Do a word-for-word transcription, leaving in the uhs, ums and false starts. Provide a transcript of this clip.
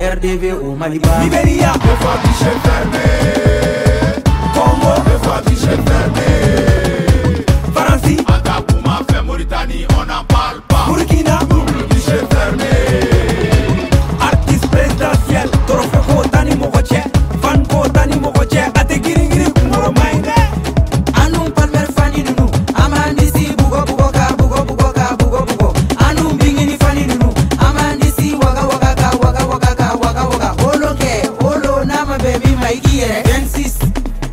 R D V au Maliba. Libéria, deux fois guichet fermé. Congo, deux fois guichet fermé.